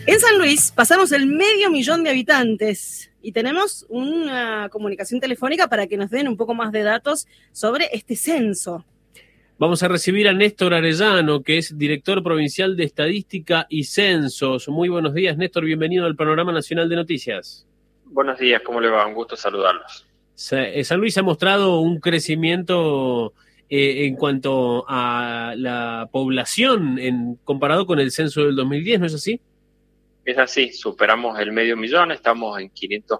En San Luis pasamos el 500.000 de habitantes y tenemos una comunicación telefónica para que nos den un poco más de datos sobre este censo. Vamos a recibir a Néstor Arellano, que es director provincial de Estadística y Censos. Muy buenos días, Néstor, bienvenido al Panorama Nacional de Noticias. Buenos días, ¿cómo le va? Un gusto saludarlos. San Luis ha mostrado un crecimiento en cuanto a la población comparado con el censo del 2010, ¿no es así? Es así, superamos el 500.000, estamos en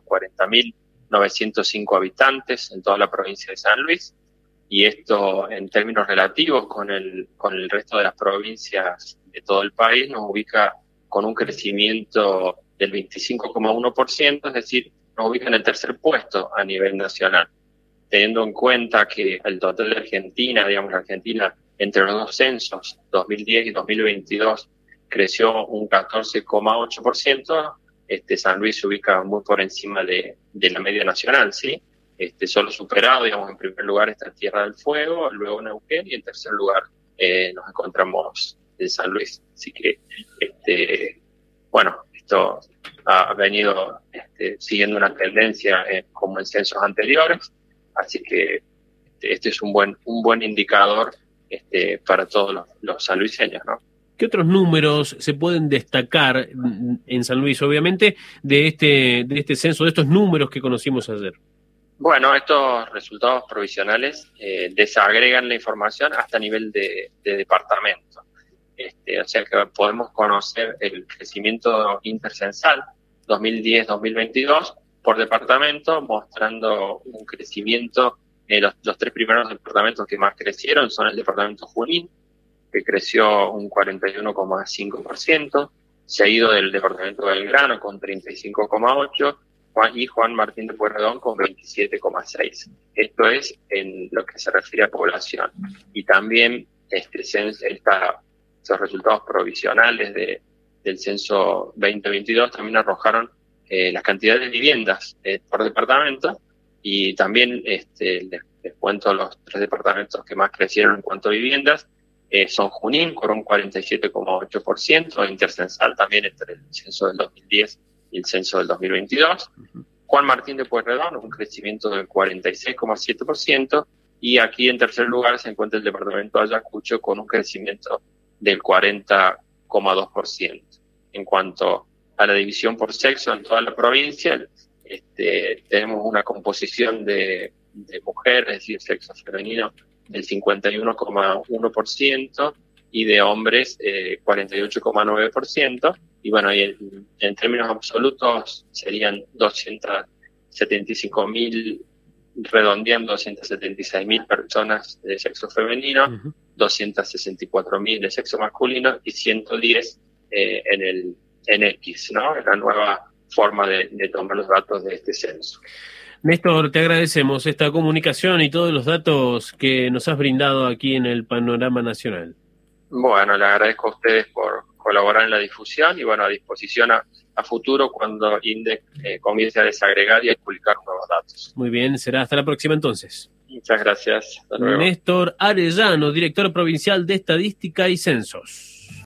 540.905 habitantes en toda la provincia de San Luis, y esto en términos relativos con el resto de las provincias de todo el país nos ubica con un crecimiento del 25,1%, es decir, nos ubica en el tercer puesto a nivel nacional, teniendo en cuenta que el total de Argentina, digamos, la Argentina entre los dos censos, 2010 y 2022, creció un 14,8%, San Luis se ubica muy por encima de la media nacional, ¿sí? Solo superado, digamos, en primer lugar está Tierra del Fuego, luego Neuquén, y en tercer lugar nos encontramos en San Luis. Así que, bueno, esto ha venido siguiendo una tendencia como en censos anteriores, así que este es un buen indicador para todos los sanluiseños, ¿no? ¿Qué otros números se pueden destacar en San Luis, obviamente, de este censo, de estos números que conocimos ayer? Bueno, estos resultados provisionales desagregan la información hasta nivel de departamento. O sea que podemos conocer el crecimiento intercensal 2010-2022 por departamento, mostrando un crecimiento. Los tres primeros departamentos que más crecieron son el departamento Junín, que creció un 41,5%, seguido del departamento Belgrano con 35,8%, y Juan Martín de Pueyrredón con 27,6%. Esto es en lo que se refiere a población. Y también esos resultados provisionales del censo 2022 también arrojaron las cantidades de viviendas por departamento, y también les cuento los tres departamentos que más crecieron en cuanto a viviendas. Son Junín con un 47,8%, intercensal también entre el censo del 2010 y el censo del 2022. Juan Martín de Pueyrredón, un crecimiento del 46,7%, y aquí en tercer lugar se encuentra el departamento de Ayacucho con un crecimiento del 40,2%. En cuanto a la división por sexo en toda la provincia, tenemos una composición de mujeres, es decir, sexo femenino, del 51,1%, y de hombres 48,9%, y bueno, y en términos absolutos serían 275.000, redondeando 276.000 personas de sexo femenino, 264.000 de sexo masculino y 110 en X, ¿no? En la nueva forma de tomar los datos de este censo. Néstor, te agradecemos esta comunicación y todos los datos que nos has brindado aquí en el Panorama Nacional. Bueno, le agradezco a ustedes por colaborar en la difusión y bueno, a disposición a futuro cuando INDEC comience a desagregar y a publicar nuevos datos. Muy bien, será hasta la próxima entonces. Muchas gracias. Hasta luego. Néstor Arellano, director provincial de Estadística y Censos.